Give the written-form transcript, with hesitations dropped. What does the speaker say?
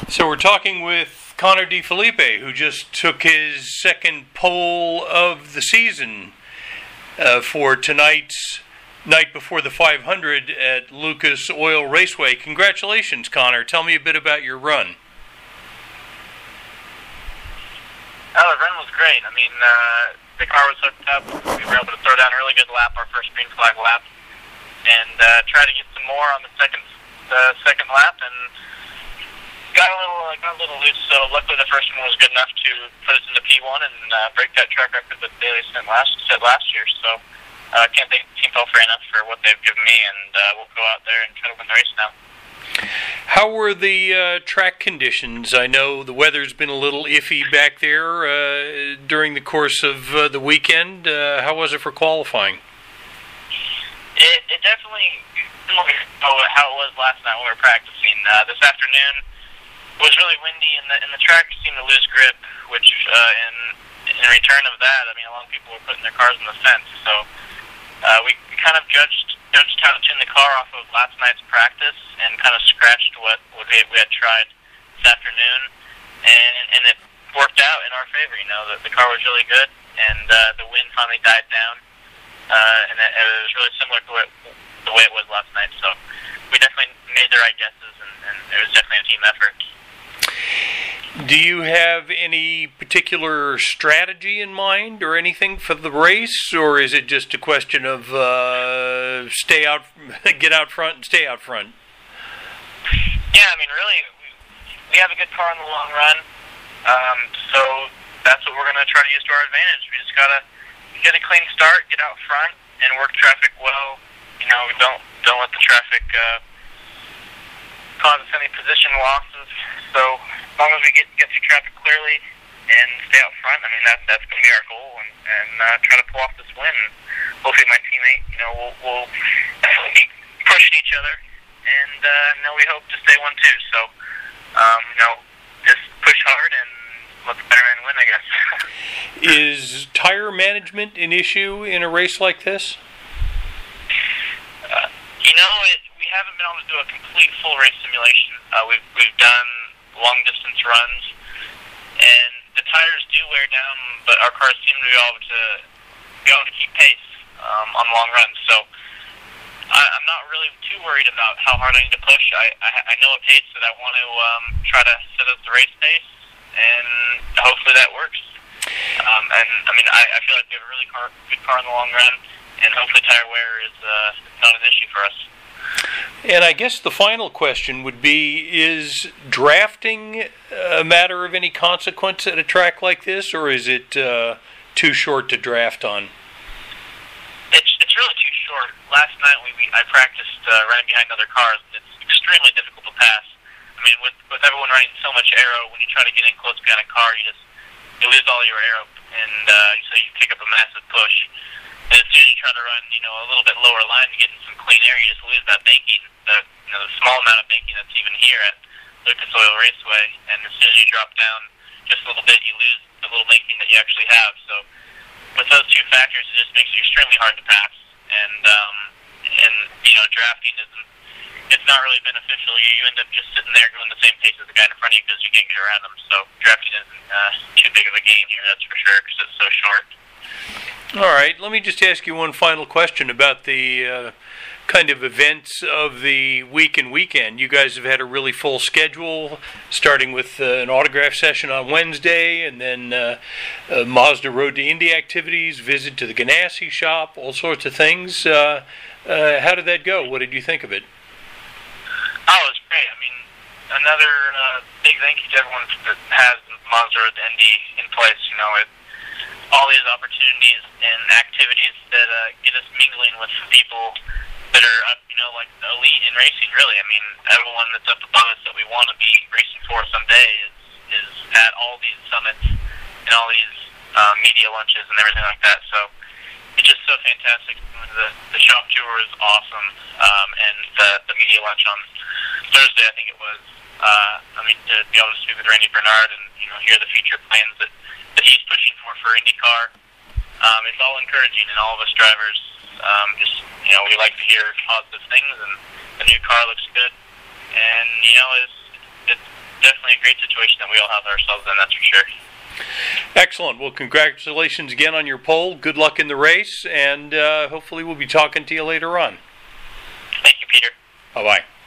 So we're talking with Connor DeFelipe, who just took his second pole of the season for tonight's night before the 500 at Lucas Oil Raceway. Congratulations, Connor. Tell me a bit about your run. Oh, the run was great. I mean, the car was hooked up. We were able to throw down a really good lap, our first green flag lap, and try to get some more on the second lap, and got a little loose. So luckily, the first one was good enough to put us into P1 and break that track record that Daly set last year. So can't thank Team Pelfrey enough for what they've given me, and we'll go out there and try to win the race now. How were the track conditions? I know the weather's been a little iffy back there during the course of the weekend. How was it for qualifying? It definitely similar to how it was last night when we were practicing. This afternoon was really windy, and the track seemed to lose grip, which in return of that, I mean, a lot of people were putting their cars on the fence. So we kind of judged how to tune the car off of last night's practice and kind of scratched what we had tried this afternoon, and it worked out in our favor. You know, the car was really good, and the wind finally died down, and it was really similar to the way it was last night. So we definitely made the right guesses, and it was definitely a team effort. Do you have any particular strategy in mind or anything for the race, or is it just a question of get out front and stay out front? Yeah, I mean, really, we have a good car in the long run, so that's what we're going to try to use to our advantage. We just got to get a clean start, get out front, and work traffic well. You know, we don't let the traffic cause us any position losses. So as long as we get through traffic clearly and stay out front, I mean, that's going to be our goal, and try to pull off this win. And hopefully my teammate, you know, we'll definitely be pushing each other, and we hope to stay 1-2. So, just push hard and let the better man win, I guess. Is tire management an issue in a race like this? We haven't been able to do a complete full race simulation. We've done long distance runs, and the tires do wear down, but our cars seem to be able to keep pace on long runs. So I'm not really too worried about how hard I need to push. I know a pace that I want to try to set as the race pace, and hopefully that works. And I mean, I feel like we have a really good car in the long run, and hopefully tire wear is not an issue for us. And I guess the final question would be, is drafting a matter of any consequence at a track like this, or is it too short to draft on? It's really too short. Last night I practiced running behind other cars, and it's extremely difficult to pass. I mean, with everyone running so much aero, when you try to get in close behind a car, you lose all your aero, and so you pick up a massive push. And as soon as you try to run, a little bit lower line to get in some clean air, you just lose that banking, the small amount of banking that's even here at Lucas Oil Raceway. And as soon as you drop down just a little bit, you lose the little banking that you actually have. So with those two factors, it just makes it extremely hard to pass. And drafting it's not really beneficial. You end up just sitting there going the same pace as the guy in front of you because you can't get around them. So drafting isn't too big of a game here, that's for sure, because it's so short. All right, let me just ask you one final question about the kind of events of the week and weekend. You guys have had a really full schedule, starting with an autograph session on Wednesday, and then Mazda Road to Indy activities, visit to the Ganassi shop, all sorts of things. How did that go? What did you think of it? Oh, it was great. I mean, another big thank you to everyone that has Mazda Road to Indy in place. All these opportunities and activities that get us mingling with people that are, like elite in racing, really. I mean, everyone that's up above us that we want to be racing for someday is at all these summits and all these media lunches and everything like that. So it's just so fantastic. The shop tour is awesome, and the media lunch on Thursday, I think it was. To be able to speak with Randy Bernard and hear the future plans that he's pushing for IndyCar, it's all encouraging, and all of us drivers we like to hear positive things, and the new car looks good, and it's definitely a great situation that we all have ourselves in, that's for sure. Excellent. Well, congratulations again on your pole. Good luck in the race, and hopefully we'll be talking to you later on. Thank you, Peter. Bye-bye.